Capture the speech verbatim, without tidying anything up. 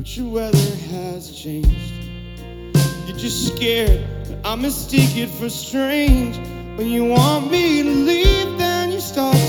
Your weather has changed. You're just scared that I mistake it for strange. When you want me to leave, then you start